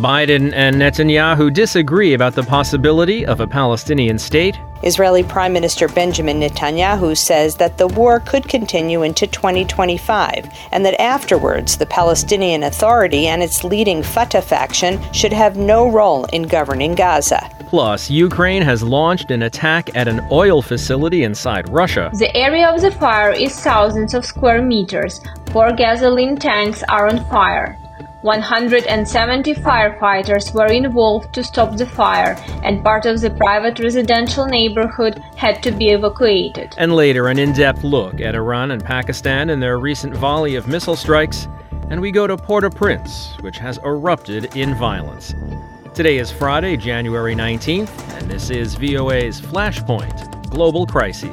Biden and Netanyahu disagree about the possibility of a Palestinian state. Israeli Prime Minister Benjamin Netanyahu says that the war could continue into 2025 and that afterwards the Palestinian Authority and its leading Fatah faction should have no role in governing Gaza. Plus, Ukraine has launched an attack at an oil facility inside Russia. The area of the fire is thousands of square meters. 4 gasoline tanks are on fire. 170 firefighters were involved to stop the fire, and part of the private residential neighborhood had to be evacuated. And later, an in-depth look at Iran and Pakistan and their recent volley of missile strikes. And we go to Port-au-Prince, which has erupted in violence. Today is Friday, January 19th, and this is VOA's Flashpoint, Global Crises.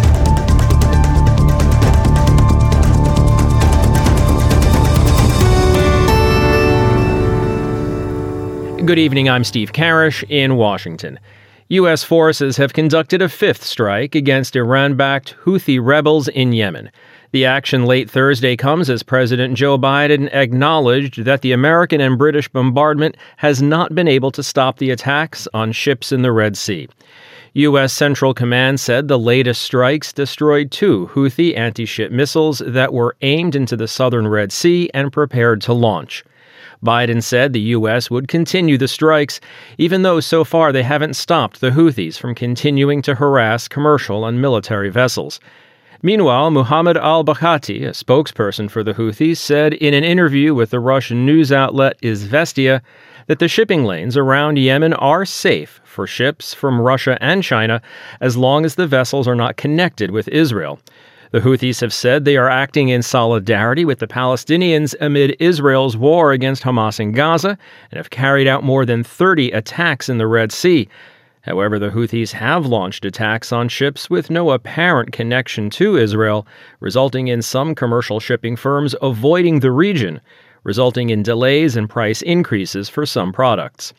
Good evening, I'm Steve Karish in Washington. U.S. forces have conducted a 5th strike against Iran-backed Houthi rebels in Yemen. The action late Thursday comes as President Joe Biden acknowledged that the American and British bombardment has not been able to stop the attacks on ships in the Red Sea. U.S. Central Command said the latest strikes destroyed 2 Houthi anti-ship missiles that were aimed into the southern Red Sea and prepared to launch. Biden said the U.S. would continue the strikes, even though so far they haven't stopped the Houthis from continuing to harass commercial and military vessels. Meanwhile, Muhammad al-Baghati, a spokesperson for the Houthis, said in an interview with the Russian news outlet Izvestia that the shipping lanes around Yemen are safe for ships from Russia and China as long as the vessels are not connected with Israel. The Houthis have said they are acting in solidarity with the Palestinians amid Israel's war against Hamas in Gaza and have carried out more than 30 attacks in the Red Sea. However, the Houthis have launched attacks on ships with no apparent connection to Israel, resulting in some commercial shipping firms avoiding the region, resulting in delays and price increases for some products.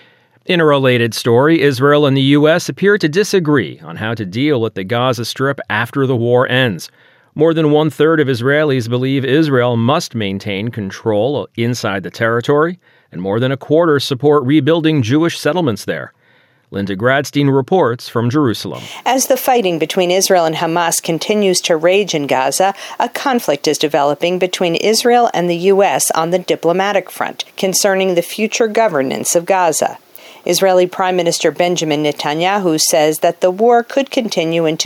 In a related story, Israel and the U.S. appear to disagree on how to deal with the Gaza Strip after the war ends. More than 1/3 of Israelis believe Israel must maintain control inside the territory, and more than 1/4 support rebuilding Jewish settlements there. Linda Gradstein reports from Jerusalem. As the fighting between Israel and Hamas continues to rage in Gaza, a conflict is developing between Israel and the U.S. on the diplomatic front concerning the future governance of Gaza. Israeli Prime Minister Benjamin Netanyahu says that the war could continue into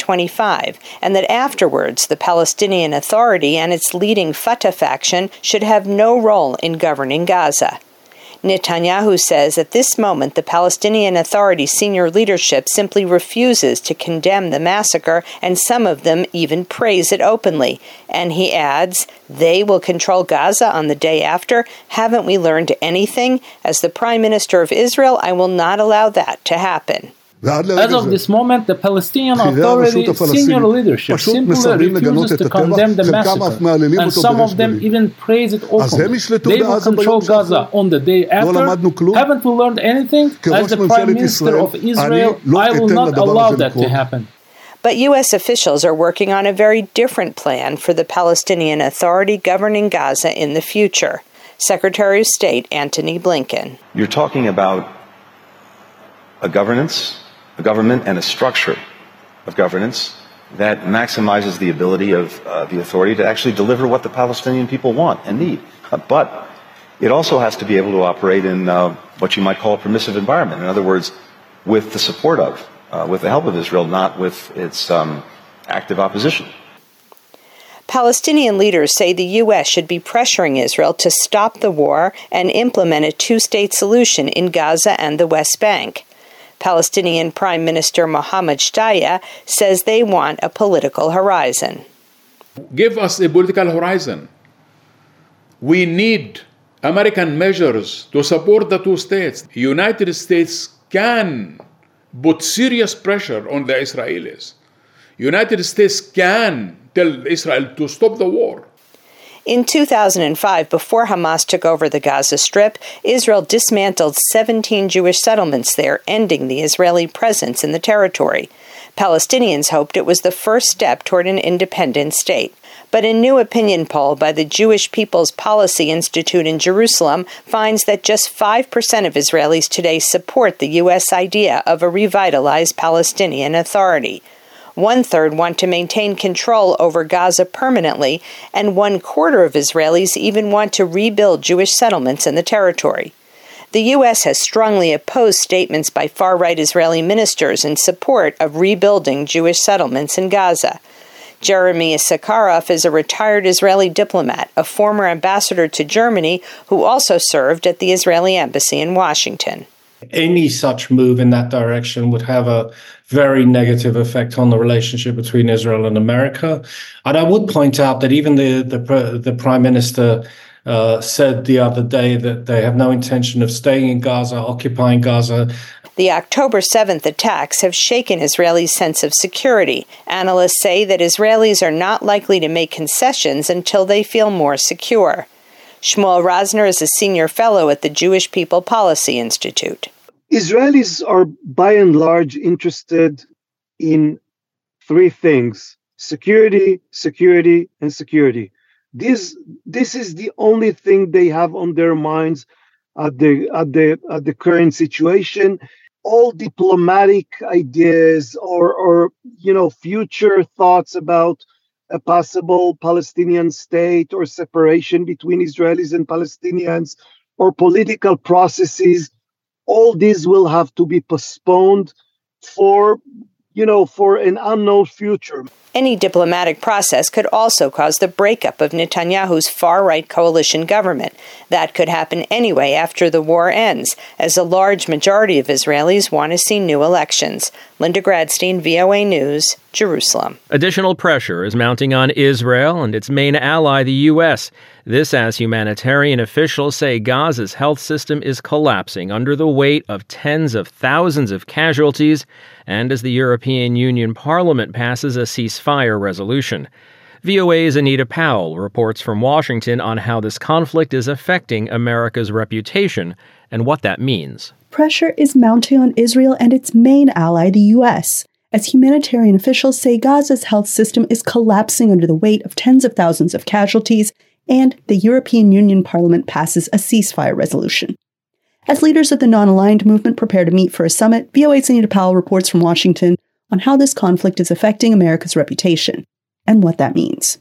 2025 and that afterwards the Palestinian Authority and its leading Fatah faction should have no role in governing Gaza. Netanyahu says at this moment the Palestinian Authority senior leadership simply refuses to condemn the massacre, and some of them even praise it openly. And he adds, they will control Gaza on the day after. Haven't we learned anything? As the Prime Minister of Israel, I will not allow that to happen. As of this moment, the Palestinian Authority senior leadership simply refuses to condemn the massacre, and some of them even praise it openly. They will control Gaza on the day after. Haven't we learned anything? As the Prime Minister of Israel, I will not allow that to happen. But U.S. officials are working on a very different plan for the Palestinian Authority governing Gaza in the future. Secretary of State Antony Blinken. You're talking about a government and a structure of governance that maximizes the ability of the authority to actually deliver what the Palestinian people want and need. But it also has to be able to operate in what you might call a permissive environment. In other words, with the support of, with the help of Israel, not with its active opposition. Palestinian leaders say the U.S. should be pressuring Israel to stop the war and implement a 2-state solution in Gaza and the West Bank. Palestinian Prime Minister Mohammed Shtayyeh says they want a political horizon. Give us a political horizon. We need American measures to support the 2 states. The United States can put serious pressure on the Israelis. United States can tell Israel to stop the war. In 2005, before Hamas took over the Gaza Strip, Israel dismantled 17 Jewish settlements there, ending the Israeli presence in the territory. Palestinians hoped it was the first step toward an independent state. But a new opinion poll by the Jewish People's Policy Institute in Jerusalem finds that just 5% of Israelis today support the U.S. idea of a revitalized Palestinian Authority. 1/3 want to maintain control over Gaza permanently, and 1/4 of Israelis even want to rebuild Jewish settlements in the territory. The U.S. has strongly opposed statements by far-right Israeli ministers in support of rebuilding Jewish settlements in Gaza. Jeremy Sakharov is a retired Israeli diplomat, a former ambassador to Germany who also served at the Israeli embassy in Washington. Any such move in that direction would have a very negative effect on the relationship between Israel and America. And I would point out that even the Prime Minister said the other day that they have no intention of staying in Gaza, occupying Gaza. The October 7th attacks have shaken Israelis' sense of security. Analysts say that Israelis are not likely to make concessions until they feel more secure. Shmuel Rosner is a senior fellow at the Jewish People Policy Institute. Israelis are by and large interested in three things: security, security, and security. This is the only thing they have on their minds at the current situation. All diplomatic ideas or future thoughts about a possible Palestinian state or separation between Israelis and Palestinians or political processes, all these will have to be postponed for an unknown future. Any diplomatic process could also cause the breakup of Netanyahu's far-right coalition government. That could happen anyway after the war ends, as a large majority of Israelis want to see new elections. Linda Gradstein, VOA News, Jerusalem. Additional pressure is mounting on Israel and its main ally, the U.S. This as humanitarian officials say Gaza's health system is collapsing under the weight of tens of thousands of casualties, and as the European Union Parliament passes a ceasefire resolution. VOA's Anita Powell reports from Washington on how this conflict is affecting America's reputation and what that means. Pressure is mounting on Israel and its main ally, the U.S., as humanitarian officials say Gaza's health system is collapsing under the weight of tens of thousands of casualties, and the European Union Parliament passes a ceasefire resolution. As leaders of the non-aligned movement prepare to meet for a summit, VOA's Anita Powell reports from Washington on how this conflict is affecting America's reputation and what that means.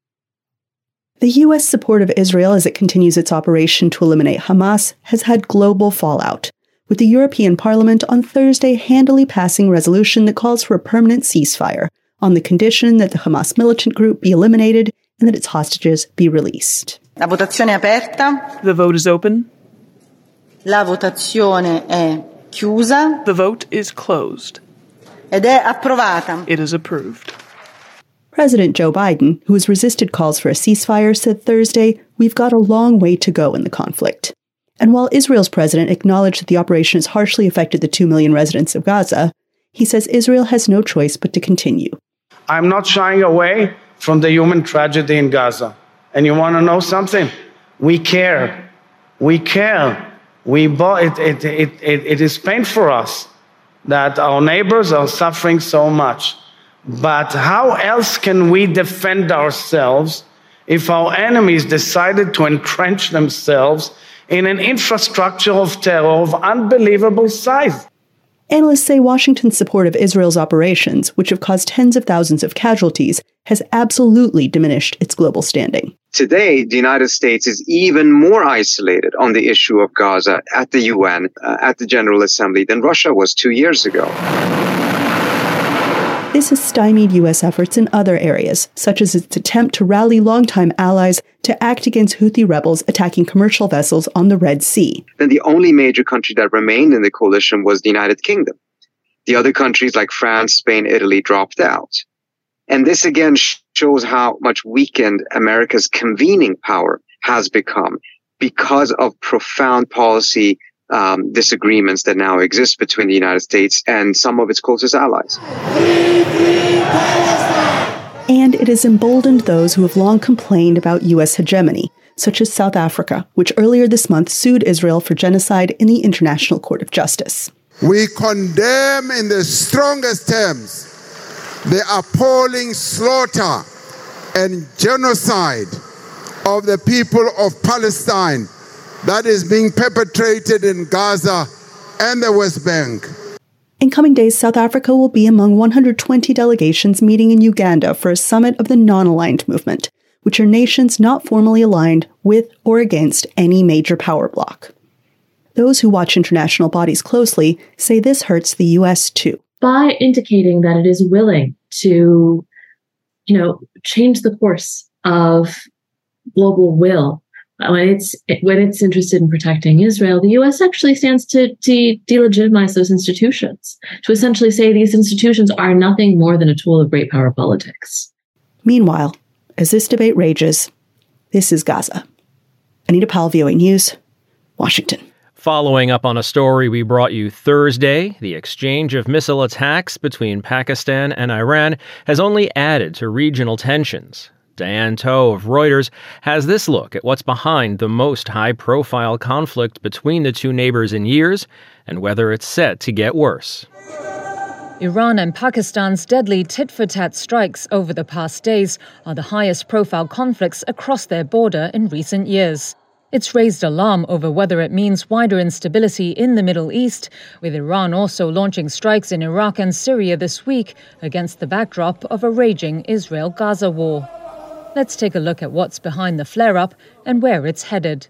The U.S. support of Israel as it continues its operation to eliminate Hamas has had global fallout, with the European Parliament on Thursday handily passing a resolution that calls for a permanent ceasefire on the condition that the Hamas militant group be eliminated and that its hostages be released. La votazione è aperta. The vote is open. La votazione è chiusa. The vote is closed. Ed è approvata. It is approved. President Joe Biden, who has resisted calls for a ceasefire, said Thursday, "We've got a long way to go in the conflict." And while Israel's president acknowledged that the operation has harshly affected the 2 million residents of Gaza, he says Israel has no choice but to continue. I'm not shying away from the human tragedy in Gaza. And you want to know something? We care. We care. It is pain for us that our neighbors are suffering so much. But how else can we defend ourselves if our enemies decided to entrench themselves in an infrastructure of terror of unbelievable size? Analysts say Washington's support of Israel's operations, which have caused tens of thousands of casualties, has absolutely diminished its global standing. Today, the United States is even more isolated on the issue of Gaza at the UN, at the General Assembly, than Russia was 2 years ago. This has stymied U.S. efforts in other areas, such as its attempt to rally longtime allies to act against Houthi rebels attacking commercial vessels on the Red Sea. Then the only major country that remained in the coalition was the United Kingdom. The other countries like France, Spain, Italy dropped out. And this again shows how much weakened America's convening power has become because of profound policy disagreements that now exist between the United States and some of its closest allies. And it has emboldened those who have long complained about U.S. hegemony, such as South Africa, which earlier this month sued Israel for genocide in the International Court of Justice. We condemn in the strongest terms the appalling slaughter and genocide of the people of Palestine that is being perpetrated in Gaza and the West Bank. In coming days, South Africa will be among 120 delegations meeting in Uganda for a summit of the non-aligned movement, which are nations not formally aligned with or against any major power bloc. Those who watch international bodies closely say this hurts the U.S. too. By indicating that it is willing to, change the course of global will, when it's interested in protecting Israel, the U.S. actually stands to delegitimize those institutions, to essentially say these institutions are nothing more than a tool of great power politics. Meanwhile, as this debate rages, this is Gaza. Anita Powell, VOA News, Washington. Following up on a story we brought you Thursday, the exchange of missile attacks between Pakistan and Iran has only added to regional tensions. Diane Toh of Reuters has this look at what's behind the most high-profile conflict between the two neighbors in years and whether it's set to get worse. Iran and Pakistan's deadly tit-for-tat strikes over the past days are the highest-profile conflicts across their border in recent years. It's raised alarm over whether it means wider instability in the Middle East, with Iran also launching strikes in Iraq and Syria this week against the backdrop of a raging Israel-Gaza war. Let's take a look at what's behind the flare-up and where it's headed.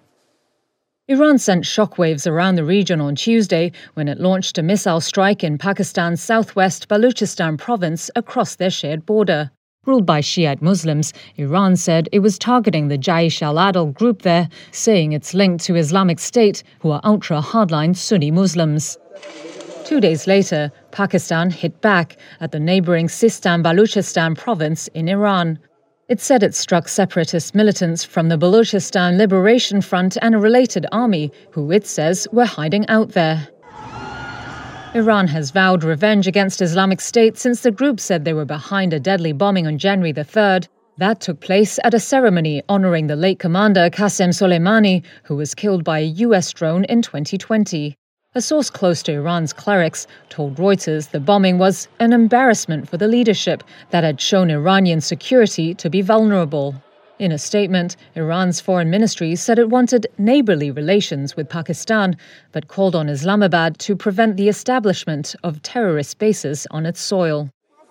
Iran sent shockwaves around the region on Tuesday when it launched a missile strike in Pakistan's southwest Balochistan province across their shared border. Ruled by Shiite Muslims, Iran said it was targeting the Jaish al-Adl group there, saying it's linked to Islamic State, who are ultra-hardline Sunni Muslims. 2 days later, Pakistan hit back at the neighboring Sistan-Balochistan province in Iran. It said it struck separatist militants from the Balochistan Liberation Front and a related army, who it says were hiding out there. Iran has vowed revenge against Islamic State since the group said they were behind a deadly bombing on January the 3rd. That took place at a ceremony honoring the late commander Qasem Soleimani, who was killed by a US drone in 2020. A source close to Iran's clerics told Reuters the bombing was an embarrassment for the leadership that had shown Iranian security to be vulnerable. In a statement, Iran's foreign ministry said it wanted neighborly relations with Pakistan, but called on Islamabad to prevent the establishment of terrorist bases on its soil.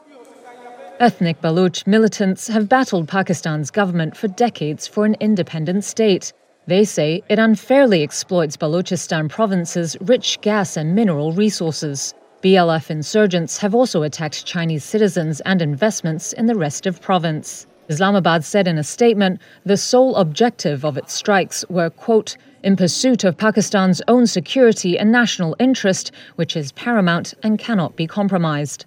Ethnic Baloch militants have battled Pakistan's government for decades for an independent state. They say it unfairly exploits Balochistan province's rich gas and mineral resources. BLF insurgents have also attacked Chinese citizens and investments in the rest of province. Islamabad said in a statement the sole objective of its strikes were, quote, in pursuit of Pakistan's own security and national interest, which is paramount and cannot be compromised.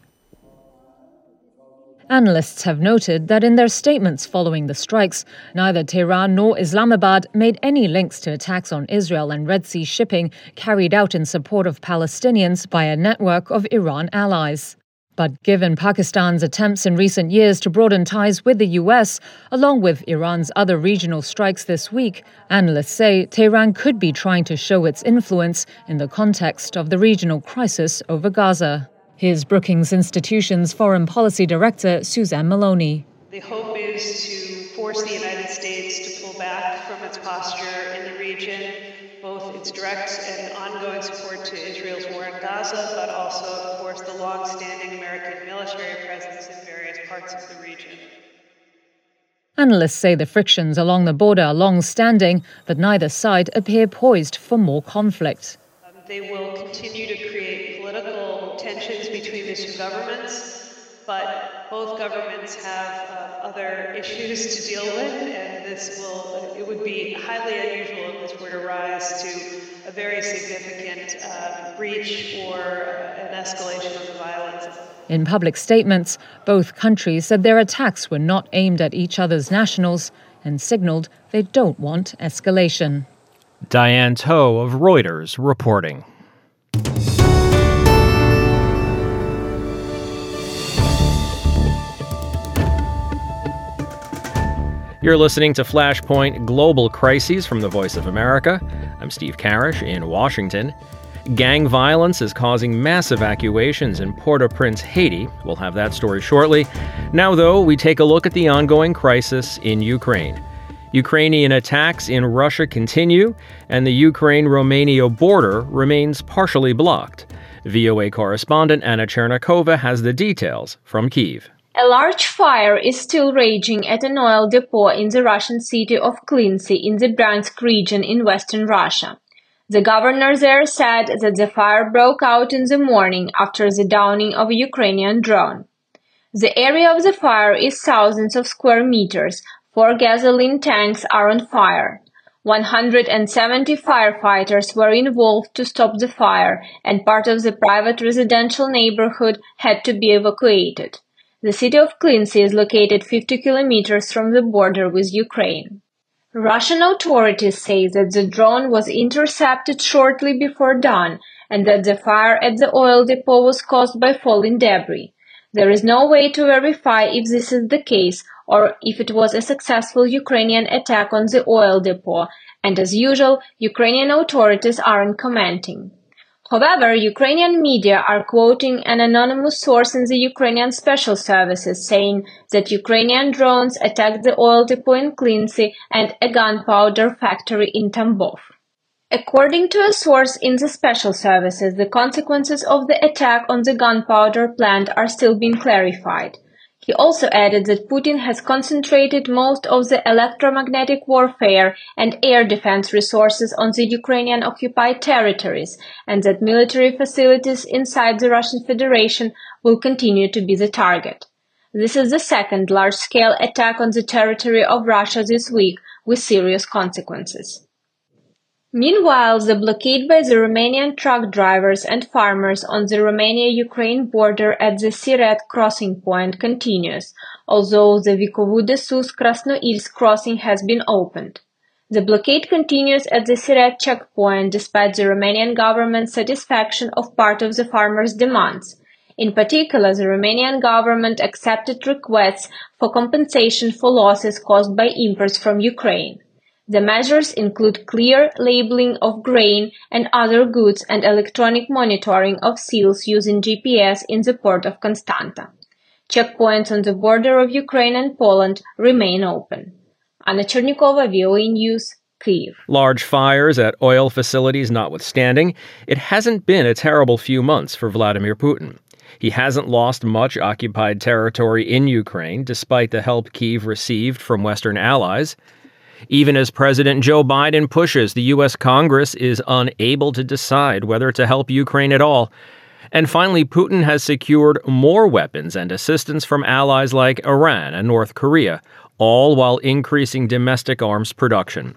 Analysts have noted that in their statements following the strikes, neither Tehran nor Islamabad made any links to attacks on Israel and Red Sea shipping carried out in support of Palestinians by a network of Iran allies. But given Pakistan's attempts in recent years to broaden ties with the US, along with Iran's other regional strikes this week, analysts say Tehran could be trying to show its influence in the context of the regional crisis over Gaza. Here's Brookings Institution's Foreign Policy Director, Suzanne Maloney. The hope is to force the United States to pull back from its posture in the region, both its direct and ongoing support to Israel's war in Gaza, but also, of course, the long-standing American military presence in various parts of the region. Analysts say the frictions along the border are long-standing, but neither side appear poised for more conflict. They will continue to create political tensions between the two governments, but both governments have other issues to deal with, and it would be highly unusual if this were to rise to a very significant breach or an escalation of the violence. In public statements, both countries said their attacks were not aimed at each other's nationals and signaled they don't want escalation. Diane Toh of Reuters reporting. You're listening to Flashpoint Global Crises from the Voice of America. I'm Steve Karish in Washington. Gang violence is causing mass evacuations in Port-au-Prince, Haiti. We'll have that story shortly. Now, though, we take a look at the ongoing crisis in Ukraine. Ukrainian attacks in Russia continue, and the Ukraine-Romania border remains partially blocked. VOA correspondent Anna Chernikova has the details from Kyiv. A large fire is still raging at an oil depot in the Russian city of Klinsy in the Bryansk region in western Russia. The governor there said that the fire broke out in the morning after the downing of a Ukrainian drone. The area of the fire is thousands of square meters. 4 gasoline tanks are on fire. 170 firefighters were involved to stop the fire, and part of the private residential neighborhood had to be evacuated. The city of Klinsy is located 50 kilometers from the border with Ukraine. Russian authorities say that the drone was intercepted shortly before dawn and that the fire at the oil depot was caused by falling debris. There is no way to verify if this is the case or if it was a successful Ukrainian attack on the oil depot, and as usual, Ukrainian authorities aren't commenting. However, Ukrainian media are quoting an anonymous source in the Ukrainian Special Services saying that Ukrainian drones attacked the oil depot in Klinsy and a gunpowder factory in Tambov. According to a source in the Special Services, the consequences of the attack on the gunpowder plant are still being clarified. He also added that Putin has concentrated most of the electromagnetic warfare and air defense resources on the Ukrainian occupied territories, and that military facilities inside the Russian Federation will continue to be the target. This is the second large-scale attack on the territory of Russia this week, with serious consequences. Meanwhile, the blockade by the Romanian truck drivers and farmers on the Romania-Ukraine border at the Siret crossing point continues, although the Vicovu de Sus Krasnoilsk crossing has been opened. The blockade continues at the Siret checkpoint despite the Romanian government's satisfaction of part of the farmers' demands. In particular, the Romanian government accepted requests for compensation for losses caused by imports from Ukraine. The measures include clear labeling of grain and other goods and electronic monitoring of seals using GPS in the port of Constanta. Checkpoints on the border of Ukraine and Poland remain open. Anna Chernikova, VOA News, Kyiv. Large fires at oil facilities notwithstanding, it hasn't been a terrible few months for Vladimir Putin. He hasn't lost much occupied territory in Ukraine, despite the help Kyiv received from Western allies. Even as President Joe Biden pushes, the U.S. Congress is unable to decide whether to help Ukraine at all. And finally, Putin has secured more weapons and assistance from allies like Iran and North Korea, all while increasing domestic arms production.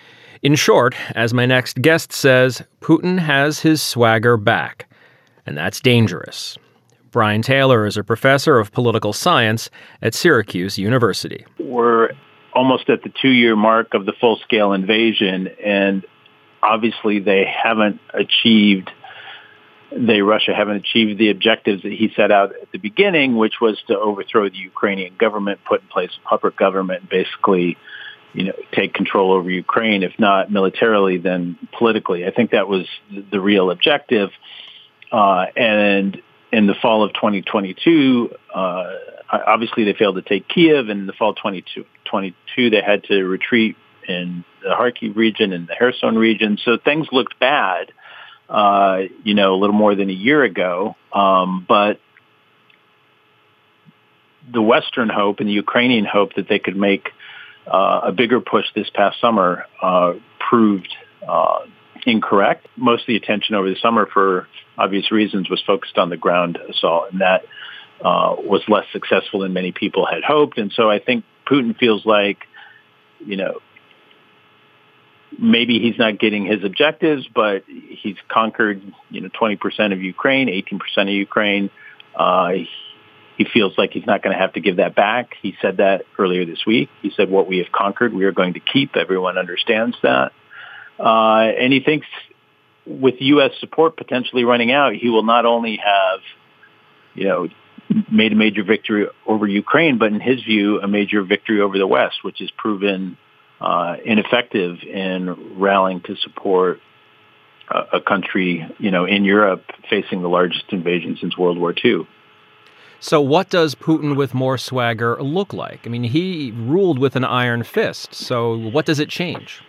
In short, as my next guest says, Putin has his swagger back. And that's dangerous. Brian Taylor is a professor of political science at Syracuse University. We're almost at the 2-year mark of the full-scale invasion, and obviously Russia haven't achieved the objectives that he set out at the beginning, which was to overthrow the Ukrainian government, put in place a puppet government, and basically, take control over Ukraine, if not militarily, then politically. I think that was the real objective. And in the fall of 2022, obviously they failed to take Kyiv, and in the fall of 2022 they had to retreat in the Kharkiv region and the Kherson region. So things looked bad, a little more than a year ago. But the Western hope and the Ukrainian hope that they could make a bigger push this past summer proved incorrect. Most of the attention over the summer, for obvious reasons, was focused on the ground assault, and that was less successful than many people had hoped. And so I think Putin feels like, maybe he's not getting his objectives, but he's conquered, 20% of Ukraine, 18% of Ukraine. He feels like he's not going to have to give that back. He said that earlier this week. He said, what we have conquered, we are going to keep. Everyone understands that. And he thinks with U.S. support potentially running out, he will not only have, made a major victory over Ukraine, but in his view, a major victory over the West, which has proven ineffective in rallying to support a country, in Europe facing the largest invasion since World War II. So what does Putin with more swagger look like? I mean, he ruled with an iron fist. So what does it change?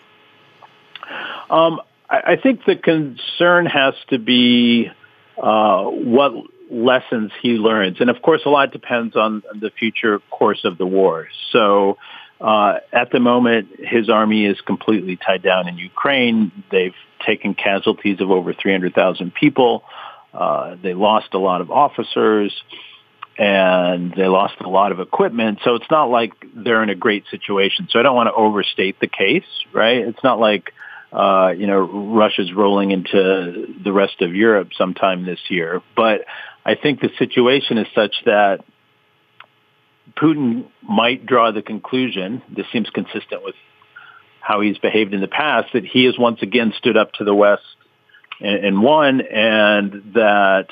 I think the concern has to be what lessons he learns. And of course, a lot depends on the future course of the war. So at the moment, his army is completely tied down in Ukraine. They've taken casualties of over 300,000 people. They lost a lot of officers, and they lost a lot of equipment. So it's not like they're in a great situation. So I don't want to overstate the case, right? It's not like, Russia's rolling into the rest of Europe sometime this year. But I think the situation is such that Putin might draw the conclusion, this seems consistent with how he's behaved in the past, that he has once again stood up to the West and won, and that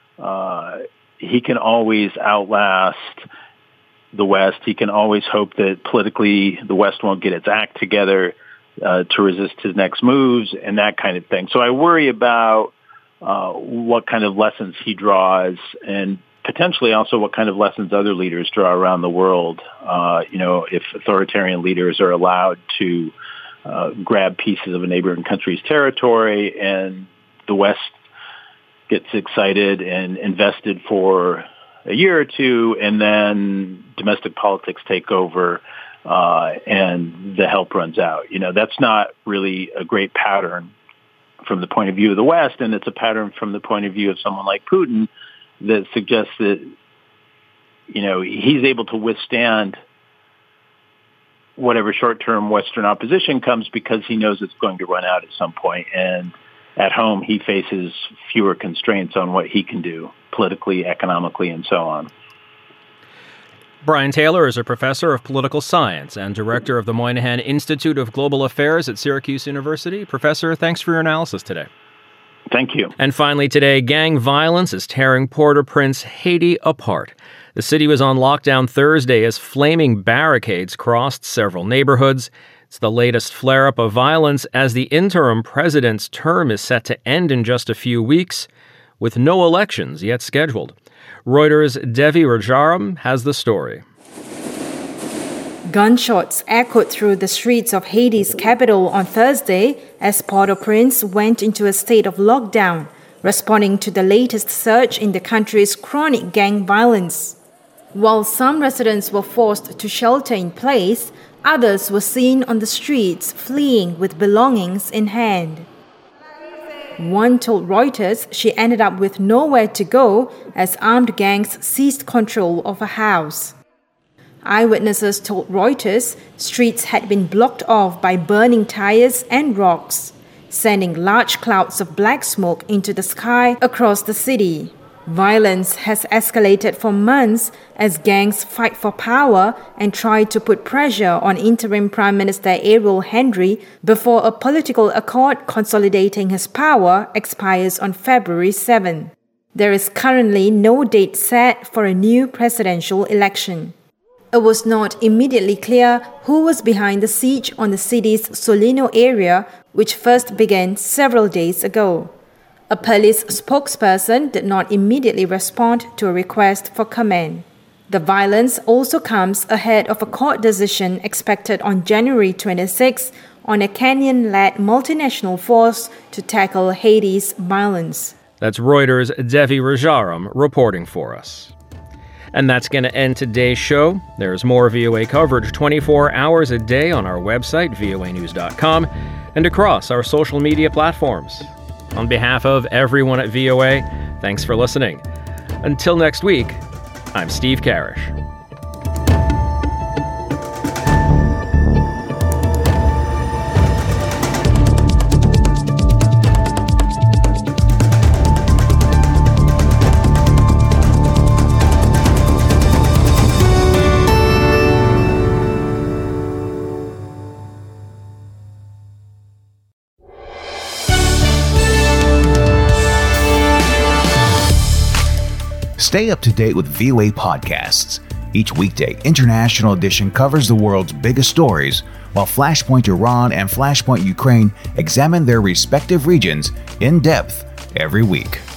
he can always outlast the West. He can always hope that politically the West won't get its act together to resist his next moves and that kind of thing. So I worry about what kind of lessons he draws, and potentially also what kind of lessons other leaders draw around the world. If authoritarian leaders are allowed to grab pieces of a neighboring country's territory, and the West gets excited and invested for a year or two, and then domestic politics take over and the help runs out. That's not really a great pattern from the point of view of the West, and it's a pattern from the point of view of someone like Putin that suggests that, he's able to withstand whatever short-term Western opposition comes because he knows it's going to run out at some point. And at home, he faces fewer constraints on what he can do politically, economically, and so on. Brian Taylor is a professor of political science and director of the Moynihan Institute of Global Affairs at Syracuse University. Professor, thanks for your analysis today. Thank you. And finally today, gang violence is tearing Port-au-Prince, Haiti apart. The city was on lockdown Thursday as flaming barricades crossed several neighborhoods. It's the latest flare-up of violence as the interim president's term is set to end in just a few weeks, with no elections yet scheduled. Reuters' Devi Rajaram has the story. Gunshots echoed through the streets of Haiti's capital on Thursday as Port-au-Prince went into a state of lockdown, responding to the latest surge in the country's chronic gang violence. While some residents were forced to shelter in place, others were seen on the streets fleeing with belongings in hand. One told Reuters she ended up with nowhere to go as armed gangs seized control of a house. Eyewitnesses told Reuters streets had been blocked off by burning tires and rocks, sending large clouds of black smoke into the sky across the city. Violence has escalated for months as gangs fight for power and try to put pressure on interim Prime Minister Ariel Henry before a political accord consolidating his power expires on February 7. There is currently no date set for a new presidential election. It was not immediately clear who was behind the siege on the city's Solino area, which first began several days ago. A police spokesperson did not immediately respond to a request for comment. The violence also comes ahead of a court decision expected on January 26 on a Kenyan-led multinational force to tackle Haiti's violence. That's Reuters' Devi Rajaram reporting for us. And that's going to end today's show. There's more VOA coverage 24 hours a day on our website, voanews.com, and across our social media platforms. On behalf of everyone at VOA, thanks for listening. Until next week, I'm Steve Karish. Stay up to date with VOA podcasts. Each weekday, International Edition covers the world's biggest stories, while Flashpoint Iran and Flashpoint Ukraine examine their respective regions in depth every week.